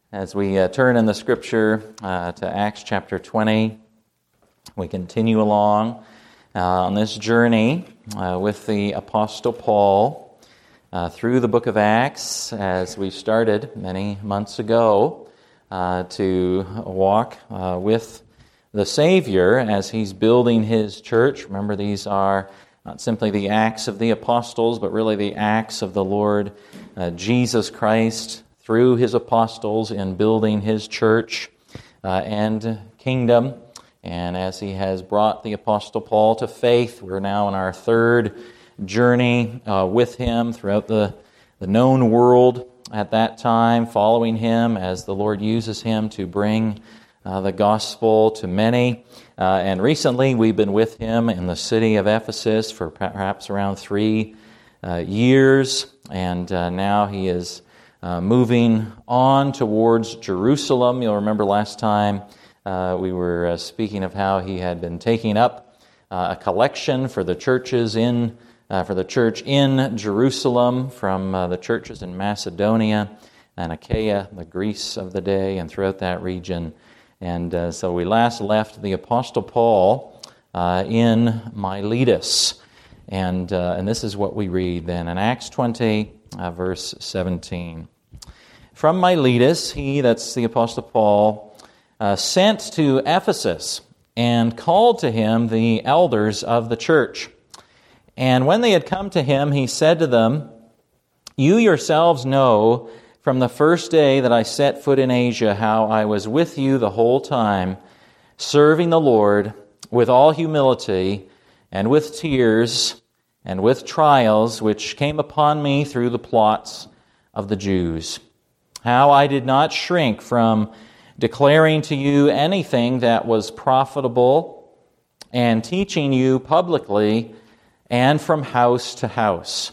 As we turn in the Scripture to Acts chapter 20, we continue along on this journey with the Apostle Paul through the book of Acts, as we started many months ago to walk with the Savior as He's building His church. Remember, these are not simply the Acts of the Apostles, but really the Acts of the Lord Jesus Christ through His apostles in building His church and kingdom. And as He has brought the Apostle Paul to faith, we're now in our third journey with him throughout the known world at that time, following him as the Lord uses him to bring the gospel to many. And recently we've been with him in the city of Ephesus for perhaps around 3 years, and now he is moving on towards Jerusalem. You'll remember last time we were speaking of how he had been taking up a collection for the churches for the church in Jerusalem from the churches in Macedonia and Achaia, the Greece of the day, and throughout that region. And so we last left the Apostle Paul in Miletus. And this is what we read then in Acts 20, verse 17. From Miletus, he, that's the Apostle Paul, sent to Ephesus and called to him the elders of the church. And when they had come to him, he said to them, "You yourselves know from the first day that I set foot in Asia how I was with you the whole time, serving the Lord with all humility and with tears and with trials which came upon me through the plots of the Jews. How I did not shrink from declaring to you anything that was profitable and teaching you publicly and from house to house,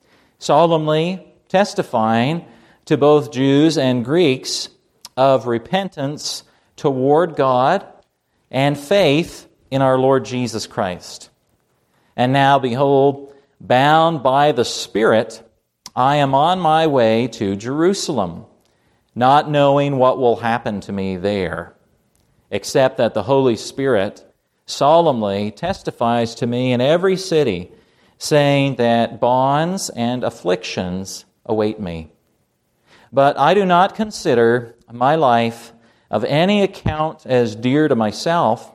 solemnly testifying to both Jews and Greeks of repentance toward God and faith in our Lord Jesus Christ. And now, behold, bound by the Spirit, I am on my way to Jerusalem, not knowing what will happen to me there, except that the Holy Spirit solemnly testifies to me in every city, saying that bonds and afflictions await me. But I do not consider my life of any account as dear to myself,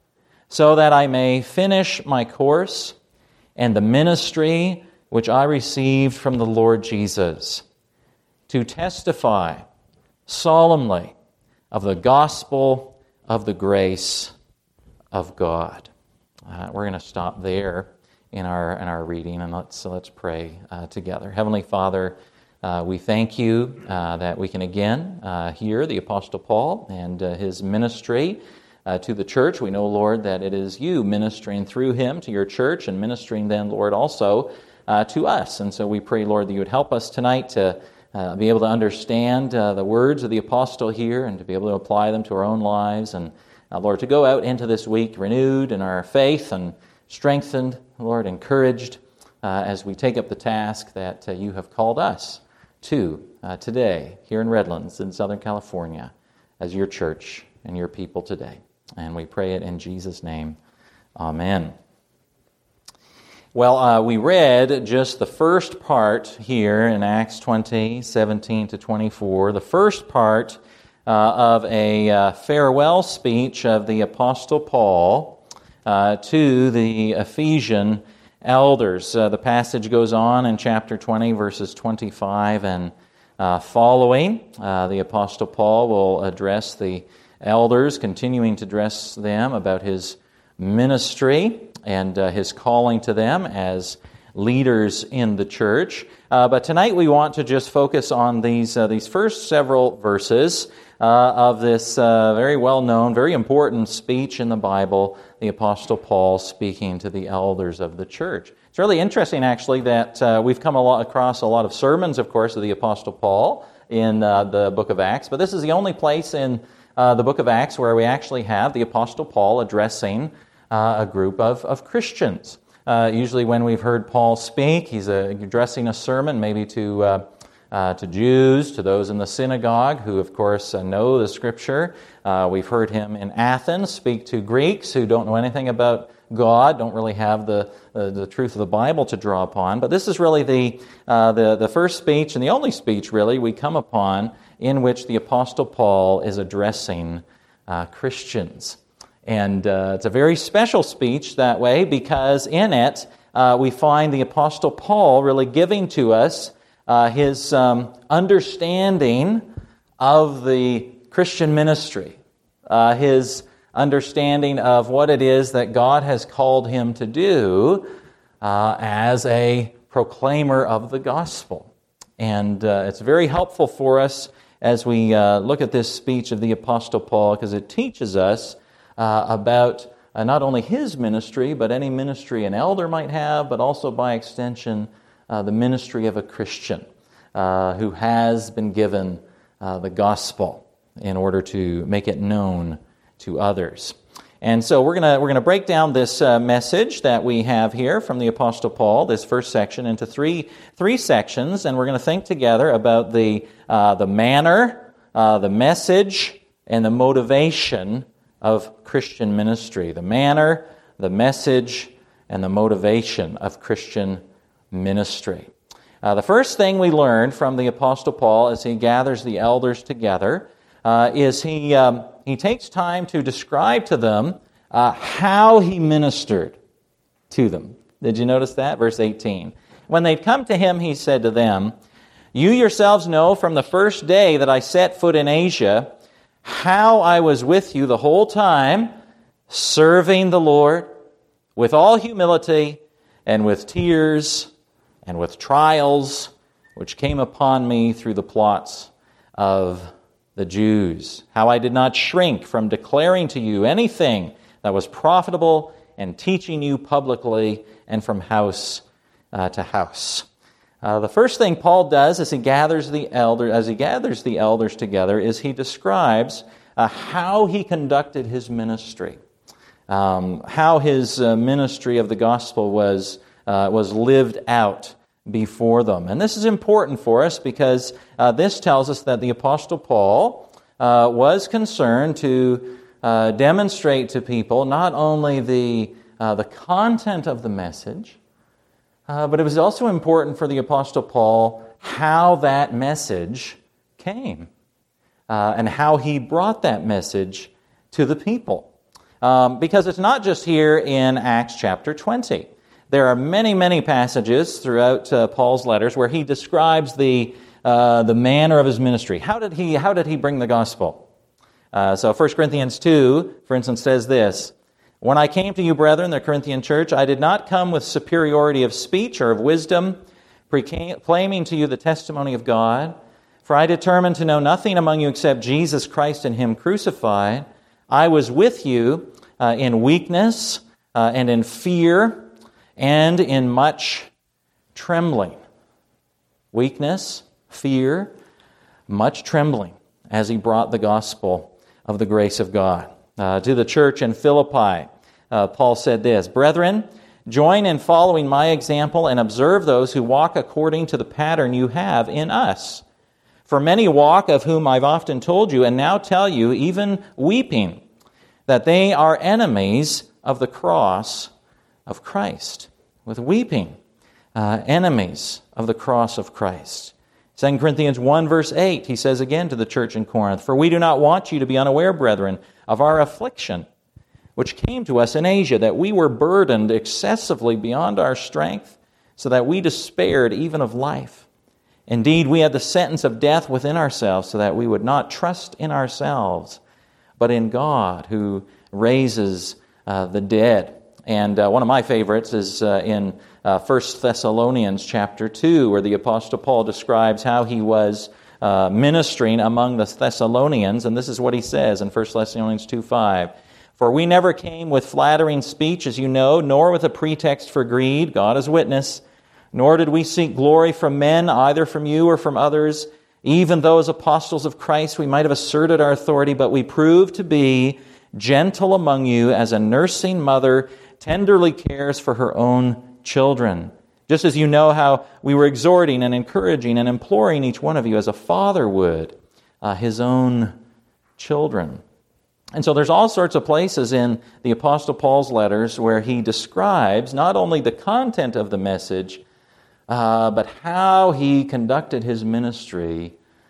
so that I may finish my course and the ministry which I received from the Lord Jesus, to testify solemnly of the gospel of the grace of God." We're going to stop there in our reading, and let's pray together. Heavenly Father, we thank you that we can again hear the Apostle Paul and his ministry to the church. We know, Lord, that it is you ministering through him to your church and ministering then, Lord, also to us. And so we pray, Lord, that you would help us tonight to be able to understand the words of the apostle here and to be able to apply them to our own lives. And Lord, to go out into this week renewed in our faith and strengthened, Lord, encouraged as we take up the task that you have called us to today here in Redlands in Southern California as your church and your people today. And we pray it in Jesus' name. Amen. Well, we read just the first part here in Acts 20, 17 to 24, the first part of a farewell speech of the Apostle Paul to the Ephesian elders. The passage goes on in chapter 20, verses 25 and following. The Apostle Paul will address the elders, continuing to address them about his ministry and his calling to them as leaders in the church. But tonight we want to just focus on these first several verses of this very well-known, very important speech in the Bible, the Apostle Paul speaking to the elders of the church. It's really interesting, actually, that we've come across a lot of sermons, of course, of the Apostle Paul in the book of Acts, but this is the only place in the book of Acts where we actually have the Apostle Paul addressing a group of Christians. Usually when we've heard Paul speak, he's addressing a sermon maybe to to Jews, to those in the synagogue who, of course, know the Scripture. We've heard him in Athens speak to Greeks who don't know anything about God, don't really have the truth of the Bible to draw upon. But this is really the first speech and the only speech, really, we come upon in which the Apostle Paul is addressing Christians. And it's a very special speech that way because in it we find the Apostle Paul really giving to us his understanding of the Christian ministry, his understanding of what it is that God has called him to do as a proclaimer of the gospel. And it's very helpful for us as we look at this speech of the Apostle Paul because it teaches us about not only his ministry, but any ministry an elder might have, but also by extension the ministry of a Christian who has been given the gospel in order to make it known to others. And so we're gonna break down this message that we have here from the Apostle Paul, this first section, into three sections, and we're going to think together about the manner, the message, and the motivation of Christian ministry. The manner, the message, and the motivation of Christian ministry. The first thing we learn from the Apostle Paul as he gathers the elders together is he takes time to describe to them how he ministered to them. Did you notice that? Verse 18. When they'd come to him, he said to them, "You yourselves know from the first day that I set foot in Asia how I was with you the whole time, serving the Lord with all humility and with tears and with trials which came upon me through the plots of the Jews. How I did not shrink from declaring to you anything that was profitable and teaching you publicly and from house to house." The first thing Paul does as he gathers the elders together is he describes how he conducted his ministry, how his ministry of the gospel was lived out before them. And this is important for us because this tells us that the Apostle Paul was concerned to demonstrate to people not only the content of the message, but it was also important for the Apostle Paul how that message came and how he brought that message to the people. Because it's not just here in Acts chapter 20. There are many, many passages throughout Paul's letters where he describes the manner of his ministry. How did he bring the gospel? So 1 Corinthians 2, for instance, says this, "When I came to you, brethren, the Corinthian church, I did not come with superiority of speech or of wisdom, proclaiming to you the testimony of God. For I determined to know nothing among you except Jesus Christ and Him crucified. I was with you in weakness and in fear and in much trembling." Weakness, fear, much trembling as he brought the gospel of the grace of God. To the church in Philippi, Paul said this, "Brethren, join in following my example and observe those who walk according to the pattern you have in us. For many walk, of whom I've often told you, and now tell you, even weeping, that they are enemies of the cross of Christ." With weeping, enemies of the cross of Christ. 2 Corinthians 1 verse 8, he says again to the church in Corinth, "For we do not want you to be unaware, brethren, of our affliction, which came to us in Asia, that we were burdened excessively beyond our strength, so that we despaired even of life. Indeed, we had the sentence of death within ourselves, so that we would not trust in ourselves, but in God, who raises the dead." And one of my favorites is in 1 Thessalonians chapter 2, where the Apostle Paul describes how he was ministering among the Thessalonians. And this is what he says in 1 Thessalonians 2:5. "For we never came with flattering speech, as you know, nor with a pretext for greed, God is witness, nor did we seek glory from men, either from you or from others. Even though as apostles of Christ we might have asserted our authority, but we proved to be gentle among you as a nursing mother tenderly cares for her own children, Just as you know how we were exhorting and encouraging and imploring each one of you as a father would his own children. And so there's all sorts of places in the Apostle Paul's letters where he describes not only the content of the message, but how he conducted his ministry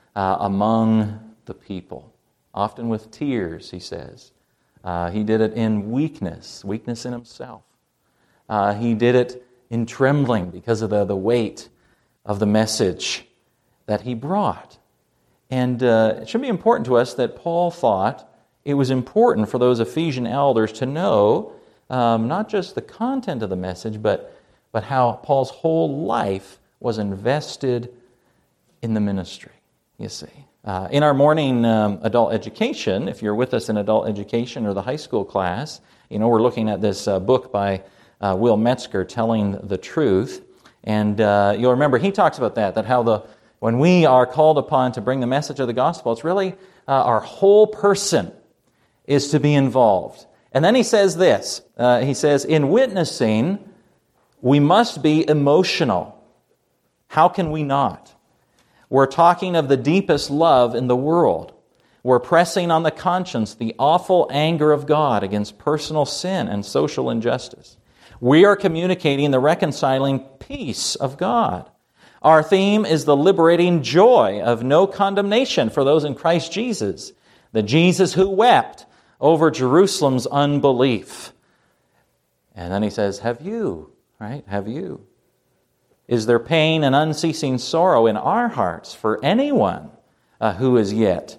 among the people. Often with tears, he says. He did it in weakness in himself. He did it in trembling because of the weight of the message that he brought. And it should be important to us that Paul thought it was important for those Ephesian elders to know not just the content of the message, but how Paul's whole life was invested in the ministry, you see. In our morning adult education, if you're with us in adult education or the high school class, we're looking at this book by Will Metzger, Telling the Truth. And you'll remember he talks about that how when we are called upon to bring the message of the gospel, it's really our whole person is to be involved. And then he says this, he says, in witnessing, we must be emotional. How can we not? We're talking of the deepest love in the world. We're pressing on the conscience the awful anger of God against personal sin and social injustice. We are communicating the reconciling peace of God. Our theme is the liberating joy of no condemnation for those in Christ Jesus, the Jesus who wept over Jerusalem's unbelief. And then he says, have you, right? Have you? Is there pain and unceasing sorrow in our hearts for anyone who is yet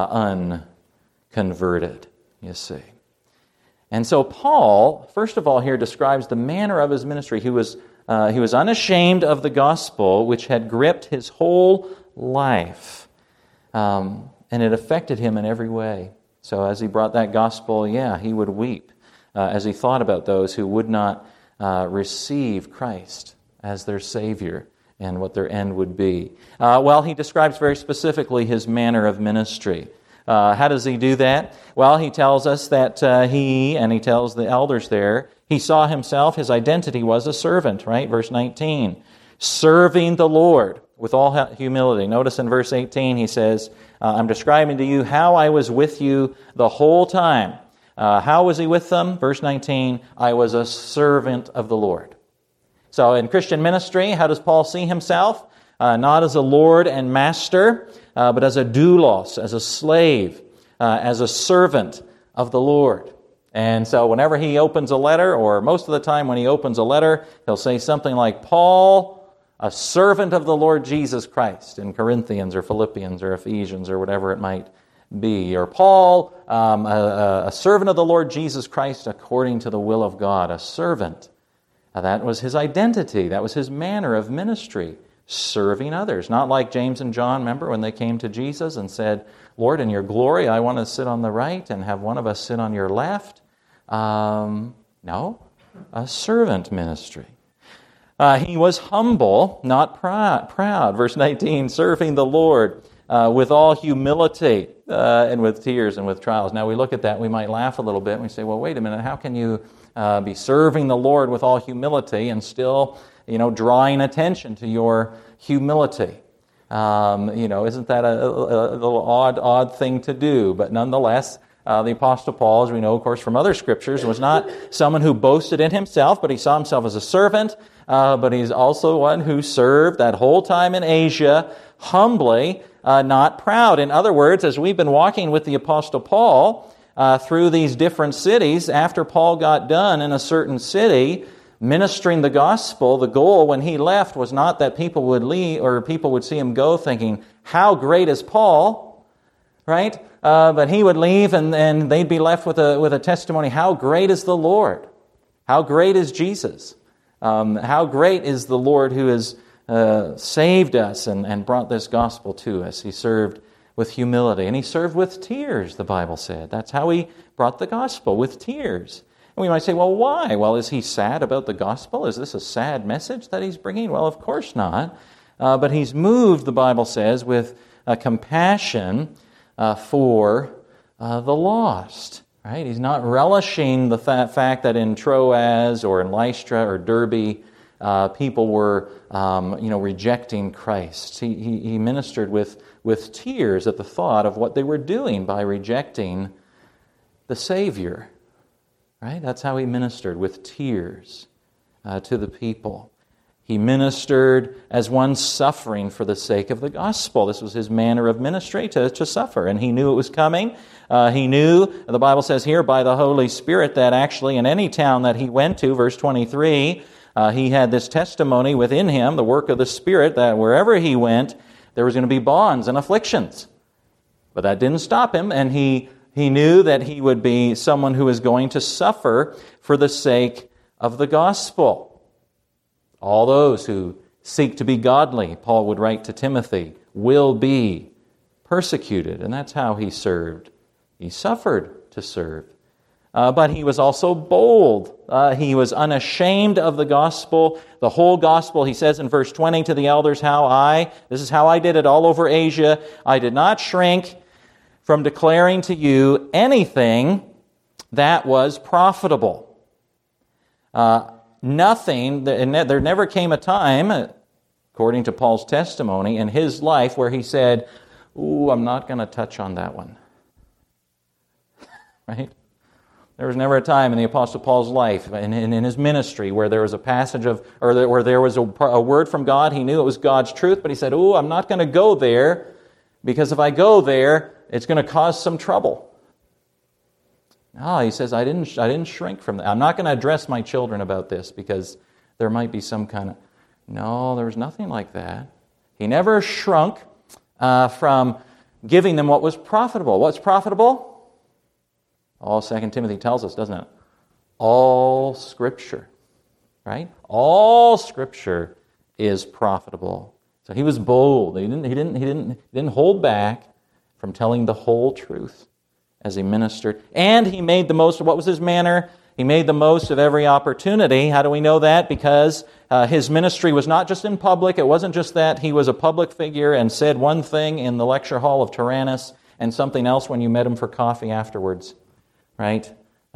unconverted, you see? And so Paul, first of all, here describes the manner of his ministry. He was unashamed of the gospel, which had gripped his whole life. And it affected him in every way. So as he brought that gospel, he would weep as he thought about those who would not receive Christ as their Savior and what their end would be. He describes very specifically his manner of ministry. How does he do that? Well, he tells us that he tells the elders there, he saw himself, his identity was a servant, right? Verse 19, serving the Lord with all humility. Notice in verse 18 he says, I'm describing to you how I was with you the whole time. How was he with them? Verse 19, I was a servant of the Lord. So in Christian ministry, how does Paul see himself? Not as a Lord and master, but as a doulos, as a slave, as a servant of the Lord. And so whenever he opens a letter, or most of the time when he opens a letter, he'll say something like, Paul, a servant of the Lord Jesus Christ, in Corinthians or Philippians or Ephesians or whatever it might be. Or Paul, a servant of the Lord Jesus Christ according to the will of God, a servant. That was his identity. That was his manner of ministry, serving others. Not like James and John, remember, when they came to Jesus and said, Lord, in your glory, I want to sit on the right and have one of us sit on your left. No, a servant ministry. He was humble, not proud. Verse 19, serving the Lord with all humility and with tears and with trials. Now we look at that, we might laugh a little bit and we say, well, wait a minute, how can you be serving the Lord with all humility and still, drawing attention to your humility? Isn't that a little odd thing to do? But nonetheless, the Apostle Paul, as we know, of course, from other scriptures, was not someone who boasted in himself, but he saw himself as a servant, but he's also one who served that whole time in Asia humbly, not proud. In other words, as we've been walking with the Apostle Paul through these different cities, after Paul got done in a certain city ministering the gospel, the goal when he left was not that people would leave or people would see him go thinking, how great is Paul, right? But he would leave and they'd be left with a testimony, how great is the Lord? How great is Jesus? How great is the Lord who has saved us and brought this gospel to us? He served with humility, and he served with tears, the Bible said. That's how he brought the gospel, with tears. And we might say, well, why? Well, is he sad about the gospel? Is this a sad message that he's bringing? Well, of course not. But he's moved, the Bible says, with compassion for the lost. Right? He's not relishing the fact that in Troas or in Lystra or Derbe people were rejecting Christ. He ministered with tears at the thought of what they were doing by rejecting the Savior. Right? That's how he ministered, with tears to the people. He ministered as one suffering for the sake of the gospel. This was his manner of ministry, to suffer. And he knew it was coming. He knew, the Bible says here, by the Holy Spirit, that actually in any town that he went to, verse 23, he had this testimony within him, the work of the Spirit, that wherever he went, there was going to be bonds and afflictions. But that didn't stop him, and he knew that he would be someone who was going to suffer for the sake of the gospel. All those who seek to be godly, Paul would write to Timothy, will be persecuted. And that's how he served. He suffered to serve. But he was also bold. He was unashamed of the gospel. The whole gospel, he says in verse 20 to the elders, this is how I did it all over Asia. I did not shrink from declaring to you anything that was profitable. Nothing, there never came a time, according to Paul's testimony, in his life where he said, I'm not going to touch on that one. Right? There was never a time in the Apostle Paul's life, in his ministry, where there was a passage where there was a word from God. He knew it was God's truth, but he said, I'm not going to go there, because if I go there, it's going to cause some trouble. No, he says, I didn't shrink from that. I'm not going to address my children about this because there might be some kind of... No, there was nothing like that. He never shrunk from giving them what was profitable. What's profitable? 2 Timothy tells us, doesn't it? All Scripture, right? All Scripture is profitable. So he was bold. He didn't hold back from telling the whole truth as he ministered. And he made the most of, what was his manner? He made the most of every opportunity. How do we know that? Because his ministry was not just in public. It wasn't just that he was a public figure and said one thing in the lecture hall of Tyrannus and something else when you met him for coffee afterwards. Right?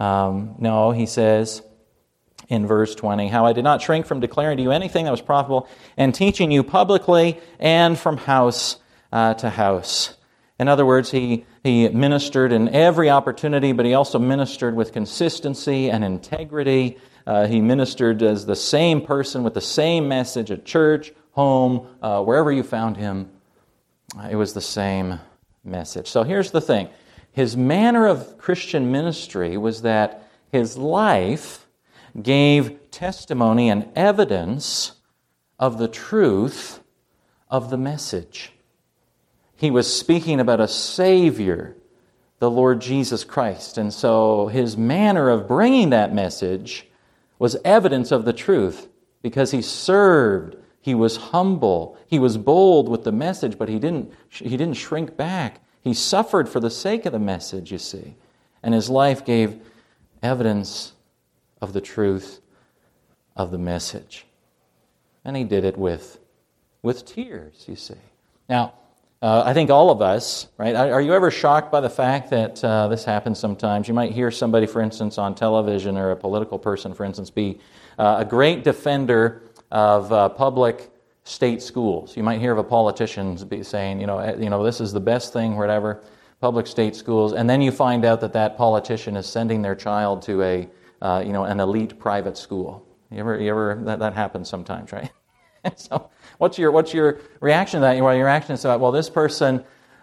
No, he says in verse 20, how I did not shrink from declaring to you anything that was profitable and teaching you publicly and from house to house. In other words, he ministered in every opportunity, but he also ministered with consistency and integrity. He ministered as the same person with the same message at church, home, wherever you found him. It was the same message. So here's the thing. His manner of Christian ministry was that his life gave testimony and evidence of the truth of the message. He was speaking about a Savior, the Lord Jesus Christ. And so his manner of bringing that message was evidence of the truth because he served, he was humble, he was bold with the message, but he didn't shrink back. He suffered for the sake of the message, you see. And his life gave evidence of the truth of the message. And he did it with tears, you see. Now, I think all of us, right? Are you ever shocked by the fact that this happens sometimes? You might hear somebody, for instance, on television, or a political person, for instance, be a great defender of public state schools. You might hear of a politician be saying, this is the best thing, whatever, public state schools, and then you find out that politician is sending their child to an elite private school. You ever that happens sometimes, right? So, what's your reaction to that? Well, your reaction is, this person,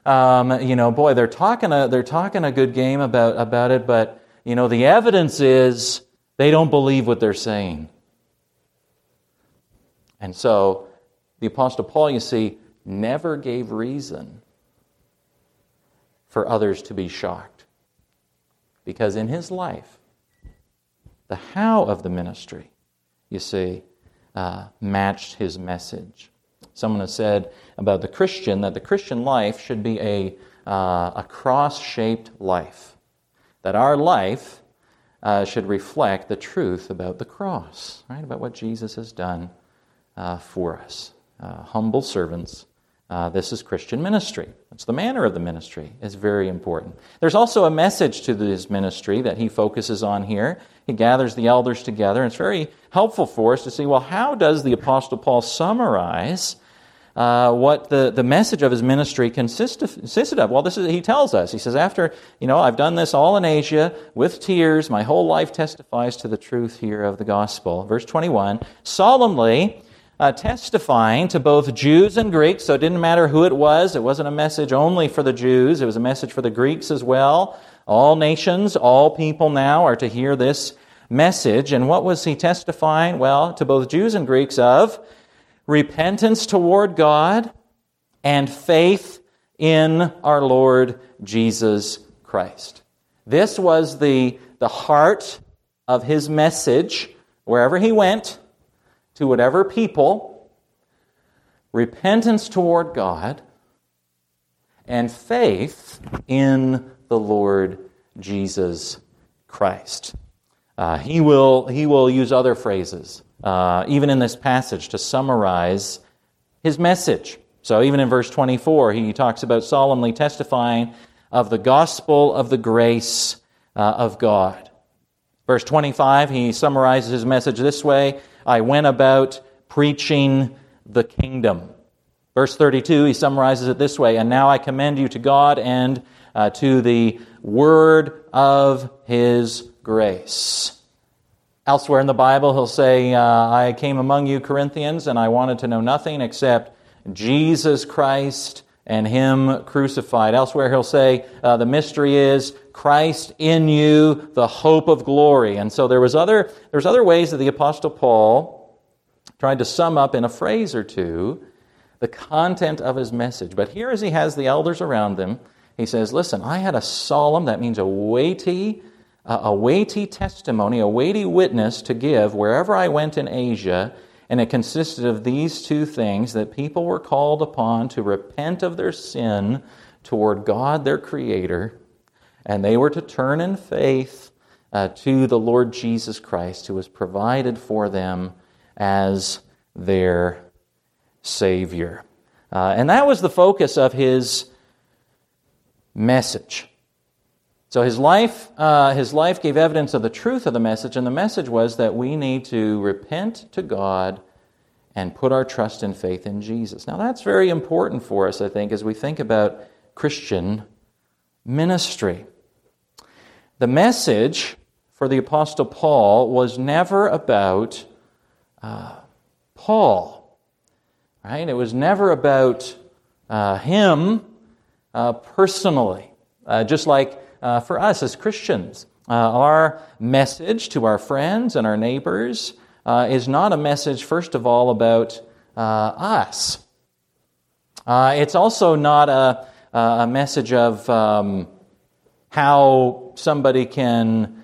they're talking a good game about it, but the evidence is they don't believe what they're saying. And so, the Apostle Paul, you see, never gave reason for others to be shocked, because in his life, the how of the ministry, you see, matched his message. Someone has said about the Christian that the Christian life should be a cross-shaped life. That our life should reflect the truth about the cross, right? About what Jesus has done for us. Humble servants This is Christian ministry. It's the manner of the ministry. It's very important. There's also a message to his ministry that he focuses on here. He gathers the elders together. It's very helpful for us to see, well, how does the Apostle Paul summarize what the message of his ministry consisted of? Well, he tells us. He says, after, I've done this all in Asia with tears, my whole life testifies to the truth here of the gospel. Verse 21, solemnly testifying to both Jews and Greeks, so it didn't matter who it was. It wasn't a message only for the Jews. It was a message for the Greeks as well. All nations, all people now are to hear this message. And what was he testifying? Well, to both Jews and Greeks of repentance toward God and faith in our Lord Jesus Christ. This was the heart of his message wherever he went, to whatever people: repentance toward God and faith in the Lord Jesus Christ. He will use other phrases, even in this passage, to summarize his message. So even in verse 24, he talks about solemnly testifying of the gospel of the grace of God. Verse 25, he summarizes his message this way: I went about preaching the kingdom. Verse 32, he summarizes it this way: and now I commend you to God and to the word of His grace. Elsewhere in the Bible, he'll say, I came among you, Corinthians, and I wanted to know nothing except Jesus Christ and Him crucified. Elsewhere, he'll say, the mystery is Christ in you, the hope of glory. And so there's other ways that the Apostle Paul tried to sum up in a phrase or two the content of his message. But here, as he has the elders around him, he says, listen, I had a solemn, that means a weighty testimony, a weighty witness to give wherever I went in Asia, and it consisted of these two things: that people were called upon to repent of their sin toward God, their Creator, and they were to turn in faith to the Lord Jesus Christ, who was provided for them as their Savior. And that was the focus of his message. So his life gave evidence of the truth of the message, and the message was that we need to repent to God and put our trust and faith in Jesus. Now that's very important for us, I think, as we think about Christian ministry. The message for the Apostle Paul was never about Paul, right? It was never about him personally, just like for us as Christians. Our message to our friends and our neighbors is not a message, first of all, about us. It's also not a message of how somebody can,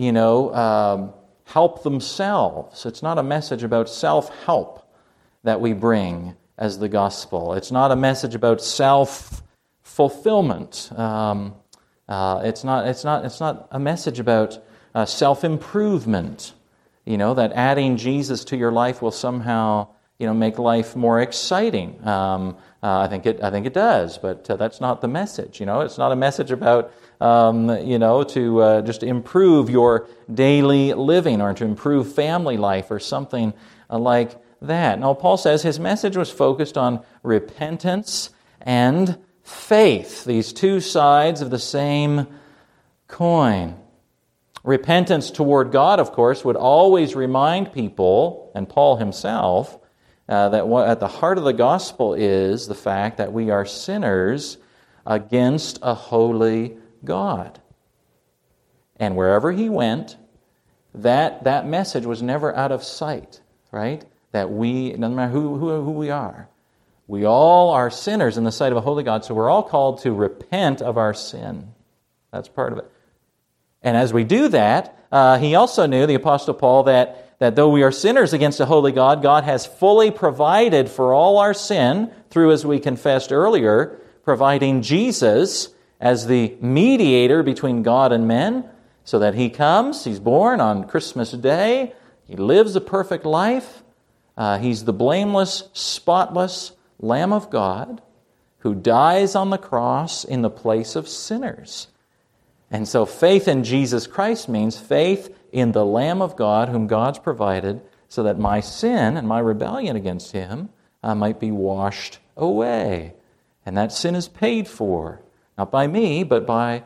help themselves. It's not a message about self-help that we bring as the gospel. It's not a message about self-fulfillment. It's not a message about self-improvement. That adding Jesus to your life will somehow make life more exciting. I think it does, but that's not the message. It's not a message about to just improve your daily living or to improve family life or something like that. No, Paul says his message was focused on repentance and faith, these two sides of the same coin. Repentance toward God, of course, would always remind people, and Paul himself, that what at the heart of the gospel is the fact that we are sinners against a holy God. And wherever he went, that message was never out of sight, right? That it doesn't matter who we are. We all are sinners in the sight of a holy God, so we're all called to repent of our sin. That's part of it. And as we do that, he also knew, the Apostle Paul, that though we are sinners against a holy God, God has fully provided for all our sin through, as we confessed earlier, providing Jesus as the mediator between God and men, so that he comes, he's born on Christmas Day, he lives a perfect life, he's the blameless, spotless Lamb of God, who dies on the cross in the place of sinners. And so faith in Jesus Christ means faith in the Lamb of God whom God's provided so that my sin and my rebellion against Him might be washed away. And that sin is paid for, not by me, but by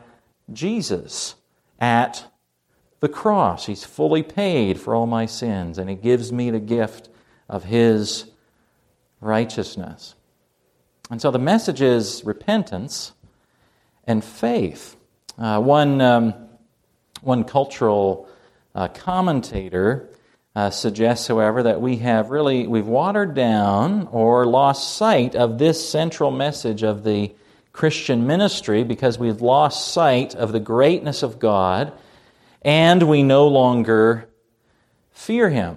Jesus at the cross. He's fully paid for all my sins, and He gives me the gift of His righteousness. And so the message is repentance and faith. One cultural commentator suggests, however, that we've watered down or lost sight of this central message of the Christian ministry because we've lost sight of the greatness of God and we no longer fear Him.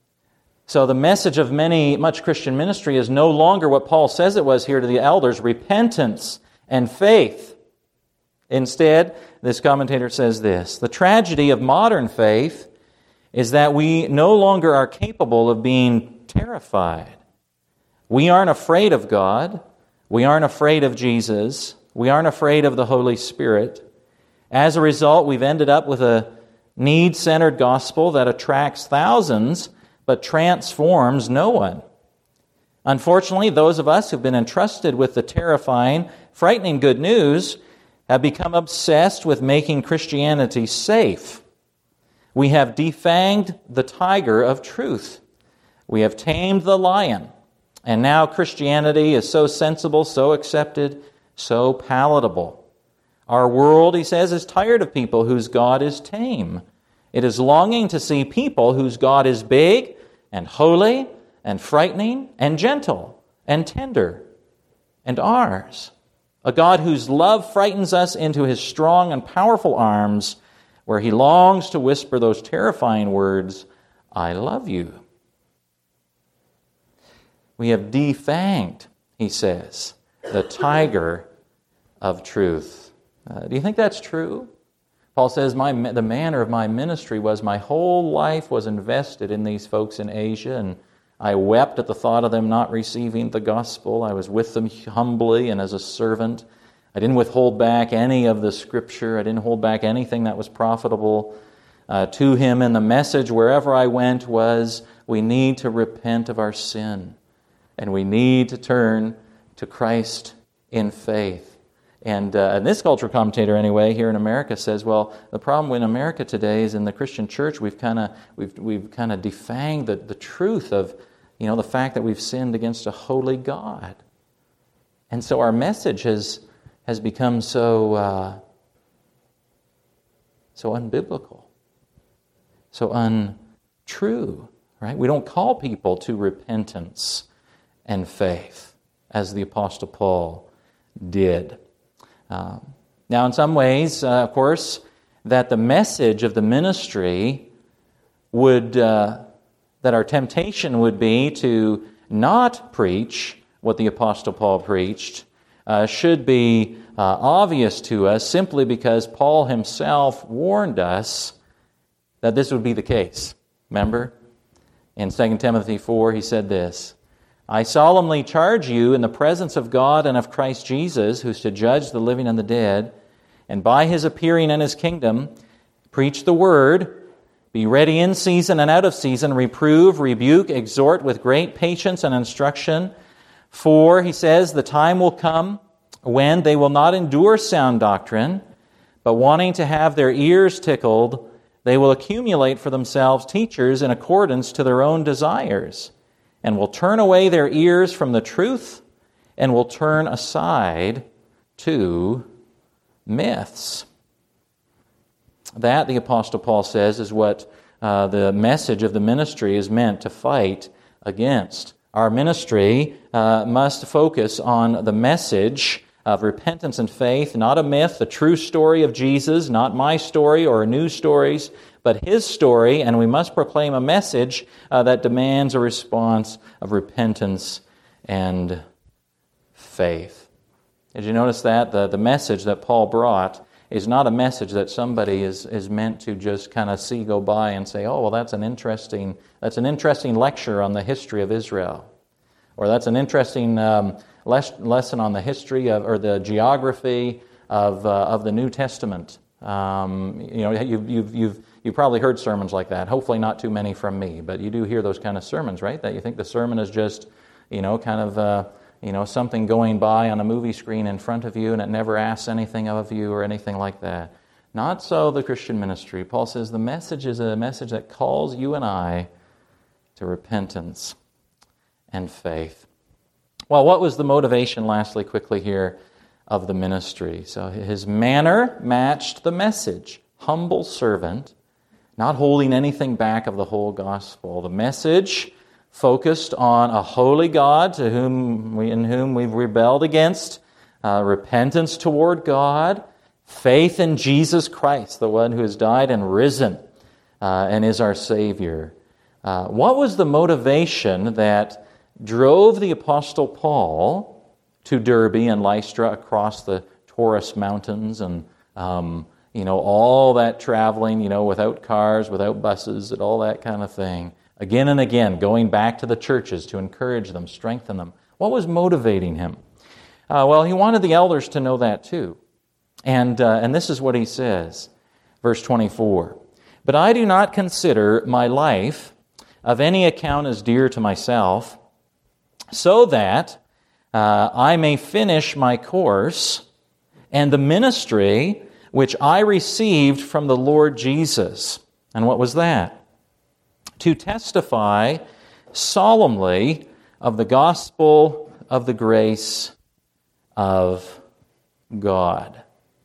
So the message of much Christian ministry is no longer what Paul says it was here to the elders, repentance and faith. Instead, this commentator says this: the tragedy of modern faith is that we no longer are capable of being terrified. We aren't afraid of God. We aren't afraid of Jesus. We aren't afraid of the Holy Spirit. As a result, we've ended up with a need-centered gospel that attracts thousands but transforms no one. Unfortunately, those of us who've been entrusted with the terrifying, frightening good news have become obsessed with making Christianity safe. We have defanged the tiger of truth. We have tamed the lion. And now Christianity is so sensible, so accepted, so palatable. Our world, he says, is tired of people whose God is tame. It is longing to see people whose God is big and holy and frightening and gentle and tender. And ours, a God whose love frightens us into His strong and powerful arms, where He longs to whisper those terrifying words, I love you. We have defanged, he says, the tiger of truth. Do you think that's true? Paul says, the manner of my ministry was my whole life was invested in these folks in Asia, and I wept at the thought of them not receiving the gospel. I was with them humbly and as a servant. I didn't withhold back any of the Scripture. I didn't hold back anything that was profitable to him. And the message wherever I went was, we need to repent of our sin. And we need to turn to Christ in faith. And this cultural commentator, anyway, here in America says, well, the problem in America today is in the Christian church we've kind of defanged the truth of, the fact that we've sinned against a holy God. And so our message has become so unbiblical, so untrue, right? We don't call people to repentance and faith as the Apostle Paul did. Now, in some ways, of course, that the message of the ministry that our temptation would be to not preach what the Apostle Paul preached should be obvious to us simply because Paul himself warned us that this would be the case. Remember? In 2 Timothy 4, he said this, I solemnly charge you in the presence of God and of Christ Jesus, who's to judge the living and the dead, and by His appearing in His kingdom, preach the word, be ready in season and out of season, reprove, rebuke, exhort with great patience and instruction. For, he says, the time will come when they will not endure sound doctrine, but wanting to have their ears tickled, they will accumulate for themselves teachers in accordance to their own desires, and will turn away their ears from the truth, and will turn aside to myths. That, the Apostle Paul says, is what the message of the ministry is meant to fight against. Our ministry must focus on the message of repentance and faith, not a myth, the true story of Jesus, not my story or news stories, but His story, and we must proclaim a message that demands a response of repentance and faith. Did you notice that? The message that Paul brought is not a message that somebody is meant to just kind of see go by and say, oh, well, that's an interesting lecture on the history of Israel. Or that's an interesting lesson on the history or the geography of the New Testament. You've probably heard sermons like that. Hopefully not too many from me, but you do hear those kind of sermons, right? That you think the sermon is just, something going by on a movie screen in front of you, and it never asks anything of you or anything like that. Not so the Christian ministry. Paul says the message is a message that calls you and I to repentance and faith. Well, what was the motivation, lastly, quickly here, of the ministry? So his manner matched the message. Humble servant, not holding anything back of the whole gospel. The message focused on a holy God in whom we've rebelled against, repentance toward God, faith in Jesus Christ, the one who has died and risen and is our Savior. What was the motivation that drove the Apostle Paul to Derbe and Lystra across the Taurus Mountains and all that traveling, without cars, without buses, and all that kind of thing? Again and again, going back to the churches to encourage them, strengthen them. What was motivating him? Well, he wanted the elders to know that too. And this is what he says, verse 24. But I do not consider my life of any account as dear to myself, so that I may finish my course and the ministry which I received from the Lord Jesus. And what was that? To testify solemnly of the gospel of the grace of God.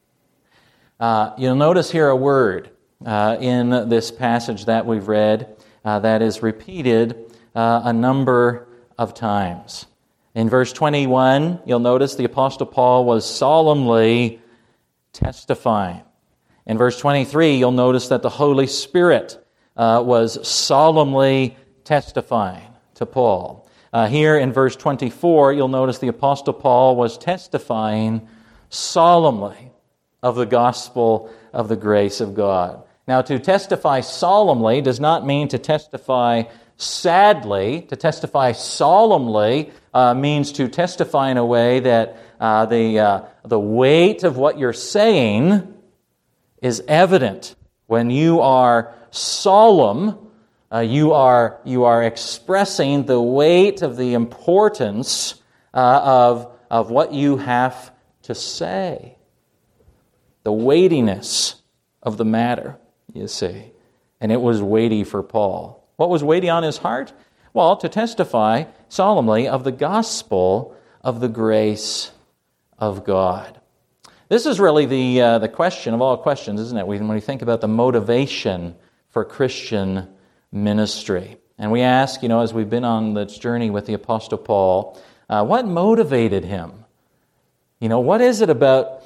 You'll notice here a word in this passage that we've read that is repeated a number of times. In verse 21, you'll notice the Apostle Paul was solemnly testifying. In verse 23, you'll notice that the Holy Spirit was solemnly testifying to Paul. Here in verse 24, you'll notice the Apostle Paul was testifying solemnly of the gospel of the grace of God. Now, to testify solemnly does not mean to testify sadly. To testify solemnly means to testify in a way that the weight of what you're saying is evident. When you are solemn, you are expressing the weight of the importance of what you have to say. The weightiness of the matter, you see. And it was weighty for Paul. What was weighty on his heart? Well, to testify solemnly of the gospel of the grace of God. This is really the question of all questions, isn't it? When we think about the motivation for Christian ministry. And we ask, as we've been on this journey with the Apostle Paul, what motivated him? What is it about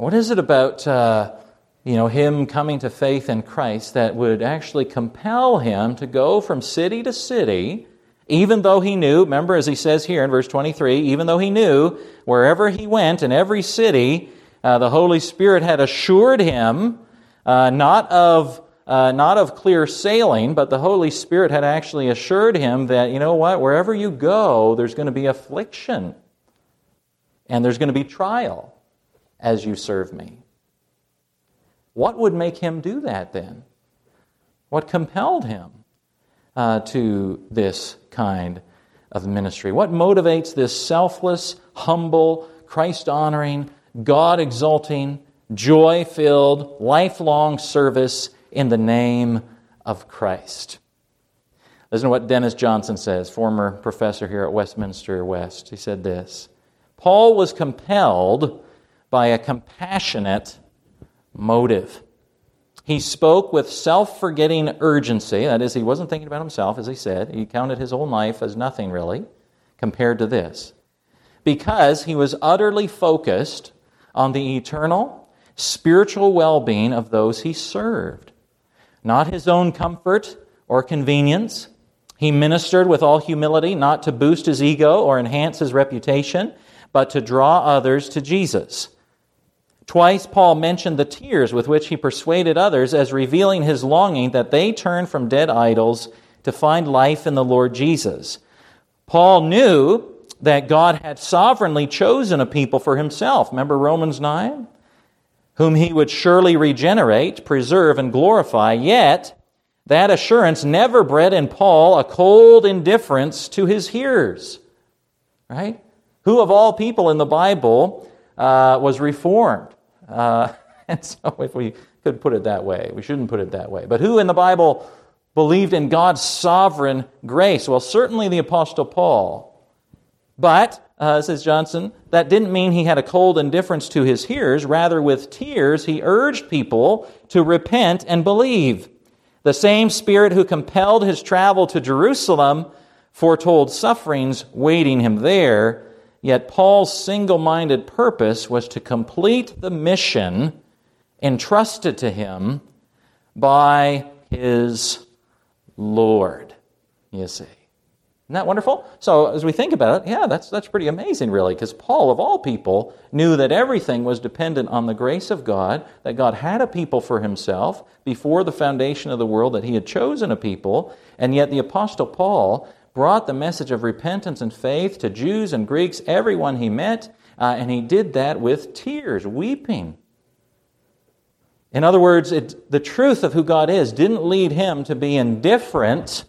him coming to faith in Christ that would actually compel him to go from city to city, even though he knew, remember as he says here in verse 23, even though he knew wherever he went in every city, the Holy Spirit had assured him not of clear sailing, but the Holy Spirit had actually assured him that, wherever you go, there's going to be affliction and there's going to be trial as you serve me. What would make him do that then? What compelled him to this kind of ministry? What motivates this selfless, humble, Christ-honoring, God-exalting, joy-filled, lifelong service in the name of Christ? Listen to what Dennis Johnson says, former professor here at Westminster West. He said this: Paul was compelled by a compassionate motive. He spoke with self-forgetting urgency. That is, he wasn't thinking about himself, as he said. He counted his own life as nothing, really, compared to this. Because he was utterly focused on the eternal, spiritual well-being of those he served. Not his own comfort or convenience. He ministered with all humility, not to boost his ego or enhance his reputation, but to draw others to Jesus. Twice Paul mentioned the tears with which he persuaded others as revealing his longing that they turn from dead idols to find life in the Lord Jesus. Paul knew that God had sovereignly chosen a people for himself. Remember Romans 9? Whom he would surely regenerate, preserve, and glorify. Yet, that assurance never bred in Paul a cold indifference to his hearers. Right? Who of all people in the Bible was reformed? And so if we could put it that way, we shouldn't put it that way. But who in the Bible believed in God's sovereign grace? Well, certainly the Apostle Paul. But, says Johnson, that didn't mean he had a cold indifference to his hearers. Rather, with tears, he urged people to repent and believe. The same Spirit who compelled his travel to Jerusalem foretold sufferings waiting him there. Yet Paul's single-minded purpose was to complete the mission entrusted to him by his Lord, you see. Isn't that wonderful? So as we think about it, yeah, that's pretty amazing, really, because Paul, of all people, knew that everything was dependent on the grace of God, that God had a people for himself before the foundation of the world, that he had chosen a people, and yet the Apostle Paul brought the message of repentance and faith to Jews and Greeks, everyone he met, and he did that with tears, weeping. In other words, the truth of who God is didn't lead him to be indifferent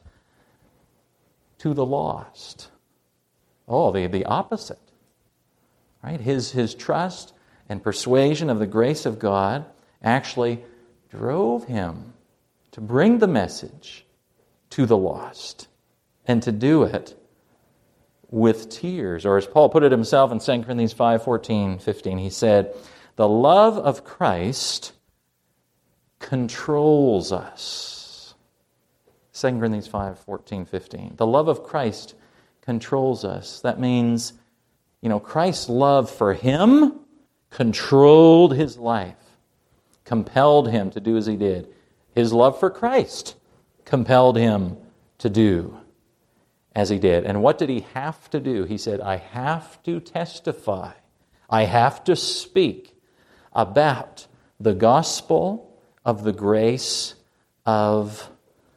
to the lost. Oh, the opposite. Right? His trust and persuasion of the grace of God actually drove him to bring the message to the lost and to do it with tears. Or as Paul put it himself in 2 Corinthians 5:14-15, he said, "The love of Christ controls us." 2 Corinthians 5:14-15. The love of Christ controls us. That means, Christ's love for him controlled his life, compelled him to do as he did. His love for Christ compelled him to do as he did. And what did he have to do? He said, I have to testify. I have to speak about the gospel of the grace of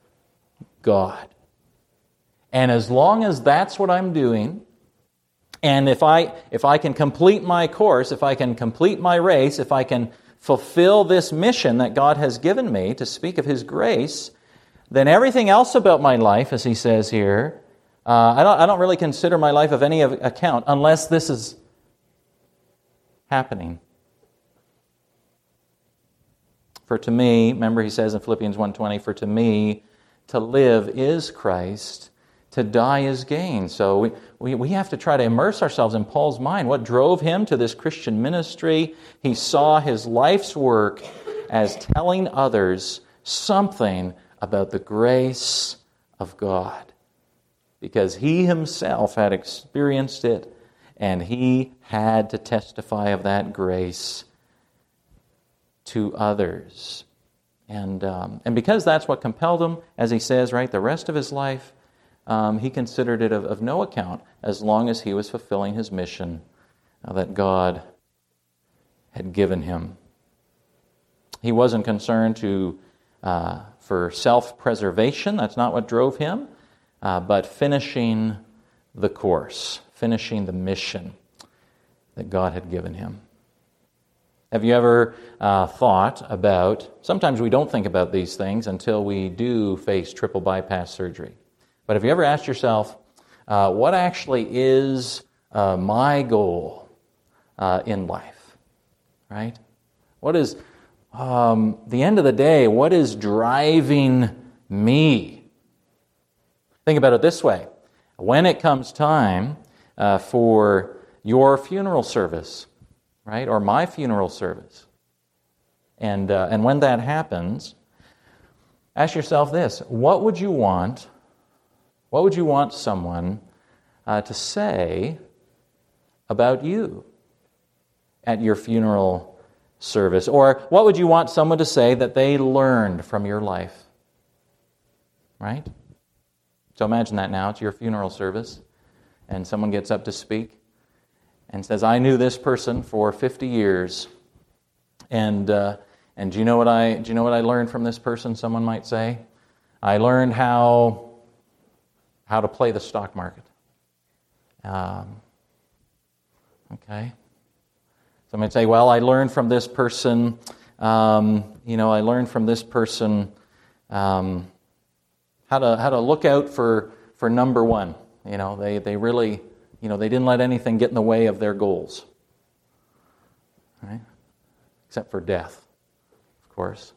God. And as long as that's what I'm doing, and if I can complete my course, if I can complete my race, if I can fulfill this mission that God has given me to speak of his grace, then everything else about my life, as he says here, I don't really consider my life of any account unless this is happening. For to me, remember he says in Philippians 1:20, for to me, to live is Christ, to die is gain. So we have to try to immerse ourselves in Paul's mind. What drove him to this Christian ministry? He saw his life's work as telling others something about the grace of God. Because he himself had experienced it, and he had to testify of that grace to others. And because that's what compelled him, as he says, right, the rest of his life, he considered it of no account as long as he was fulfilling his mission that God had given him. He wasn't concerned for self-preservation. That's not what drove him, but finishing the course, finishing the mission that God had given him. Have you ever thought about, sometimes we don't think about these things until we do face triple bypass surgery, but have you ever asked yourself, what actually is my goal in life, right? What is, the end of the day, what is driving me? Think about it this way. When it comes time for your funeral service, right, or my funeral service, and when that happens, ask yourself this: what would you want someone to say about you at your funeral service? Or what would you want someone to say that they learned from your life? Right? So imagine that now. It's your funeral service, and someone gets up to speak and says, I knew this person for 50 years, and do you know what I learned from this person? Someone might say, I learned how to play the stock market, Okay. Somebody say, well, I learned from this person, how to look out for number one. They really, they didn't let anything get in the way of their goals. Right? Except for death, of course.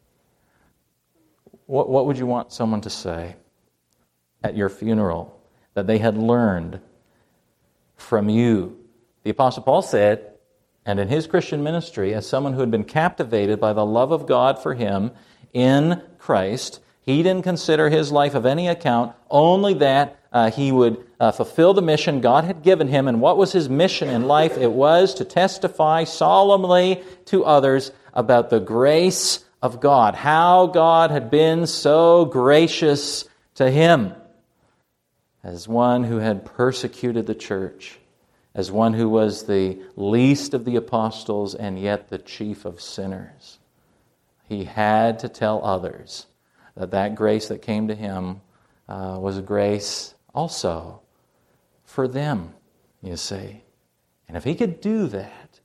What would you want someone to say at your funeral that they had learned from you? The Apostle Paul said, and in his Christian ministry, as someone who had been captivated by the love of God for him in Christ, he didn't consider his life of any account, only that he would fulfill the mission God had given him. And what was his mission in life? It was to testify solemnly to others about the grace of God, how God had been so gracious to him as one who had persecuted the church, as one who was the least of the apostles and yet the chief of sinners. He had to tell others that grace that came to him was a grace also for them, you see. And if he could do that,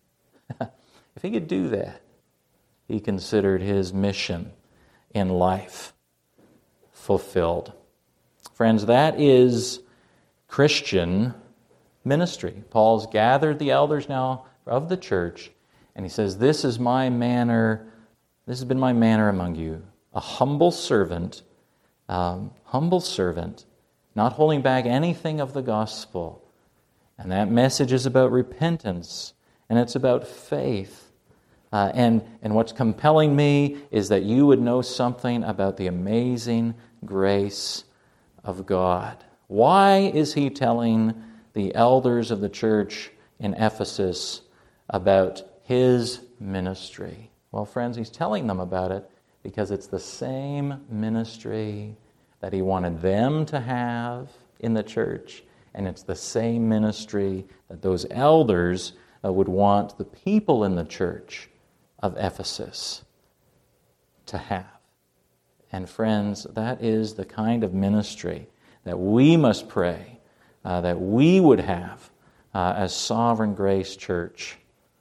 he considered his mission in life fulfilled. Friends, that is Christian ministry. Paul's gathered the elders now of the church, and he says, this has been my manner among you, a humble servant, not holding back anything of the gospel. And that message is about repentance, and it's about faith. And what's compelling me is that you would know something about the amazing grace of God. Why is he telling the elders of the church in Ephesus about his ministry? Well, friends, he's telling them about it because it's the same ministry that he wanted them to have in the church, and it's the same ministry that those elders would want the people in the church of Ephesus to have. And friends, that is the kind of ministry that we must pray that we would have as Sovereign Grace Church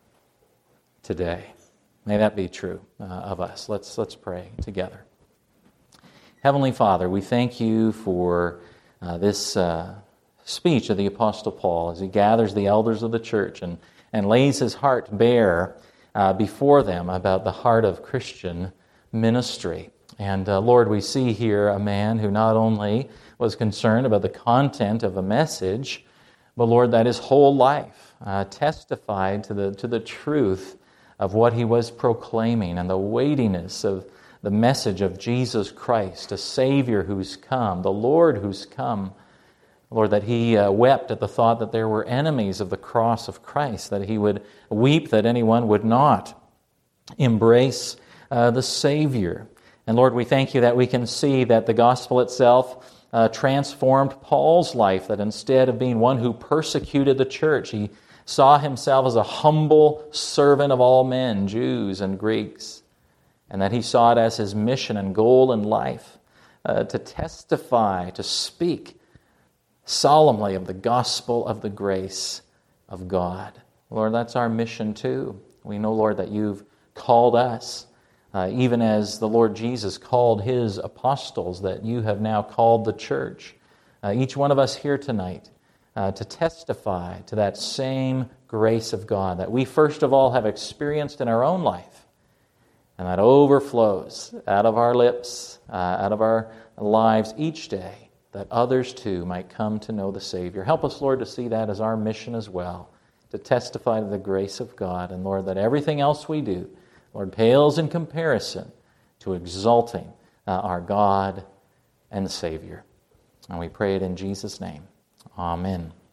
today. May that be true of us. Let's pray together. Heavenly Father, we thank you for this speech of the Apostle Paul as he gathers the elders of the church and lays his heart bare before them about the heart of Christian ministry. And Lord, we see here a man who not only was concerned about the content of a message, but Lord, that his whole life testified to the truth of what he was proclaiming and the weightiness of the message of Jesus Christ, a Savior who's come, the Lord who's come. Lord, that he wept at the thought that there were enemies of the cross of Christ, that he would weep that anyone would not embrace the Savior. And Lord, we thank you that we can see that the gospel itself transformed Paul's life, that instead of being one who persecuted the church, he saw himself as a humble servant of all men, Jews and Greeks, and that he saw it as his mission and goal in life to testify, to speak solemnly of the gospel of the grace of God. Lord, that's our mission too. We know, Lord, that you've called us, even as the Lord Jesus called his apostles, that you have now called the church, each one of us here tonight, to testify to that same grace of God that we first of all have experienced in our own life, and that overflows out of our lips, out of our lives each day, that others too might come to know the Savior. Help us, Lord, to see that as our mission as well, to testify to the grace of God. And Lord, that everything else we do, Lord, pales in comparison to exalting our God and Savior. And we pray it in Jesus' name. Amen.